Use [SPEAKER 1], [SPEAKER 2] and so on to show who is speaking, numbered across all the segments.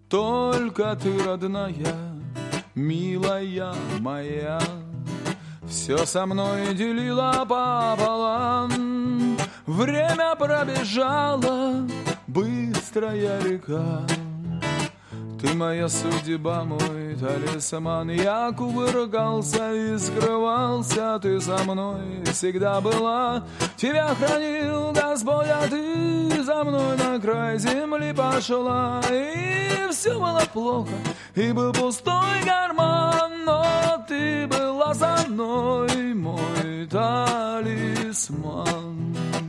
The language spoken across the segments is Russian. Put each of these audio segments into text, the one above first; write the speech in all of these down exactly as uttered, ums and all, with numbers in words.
[SPEAKER 1] только ты родная, милая моя. Все со мной делила пополам, время пробежало, быстрая река. Ты моя судьба, мой талисман. Я кувыркался и скрывался, ты со мной всегда была. Тебя хранил Господь, а ты за мной на край земли пошла. И все было плохо, и был пустой карман, но ты была со мной, мой талисман.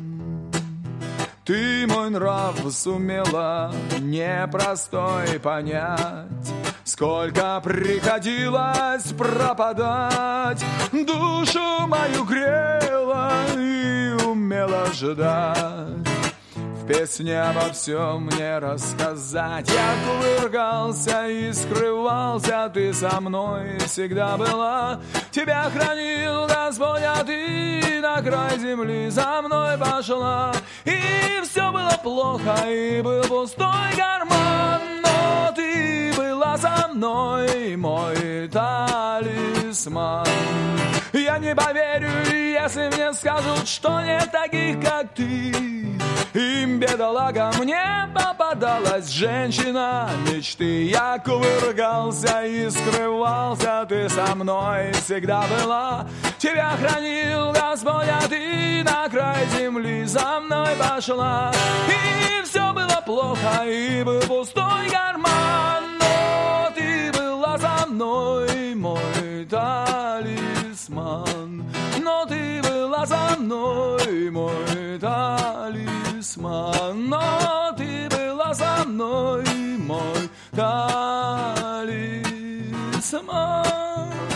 [SPEAKER 1] Ты мой нрав сумела непростой понять, сколько приходилось пропадать. Душу мою грела и умела ждать. В песне обо всем мне рассказать. Я кувыркался и скрывался, ты со мной всегда была. Тебя хранил Господь, а ты на край земли за мной пошла. И все было плохо, и был пустой карман, но ты была со мной, мой талисман. Я не поверю, если мне скажут, что нет таких, как ты. Им, бедолагам, мне попадалась женщина мечты. Я кувыркался и скрывался, ты со мной всегда была. Тебя хранил Господь, а ты на край земли за мной пошла. И все было плохо, и был пустой карман, но ты была за мной, мой талисман. Но ты была за мной, мой талисман. Но ты была за мной, мой талисман.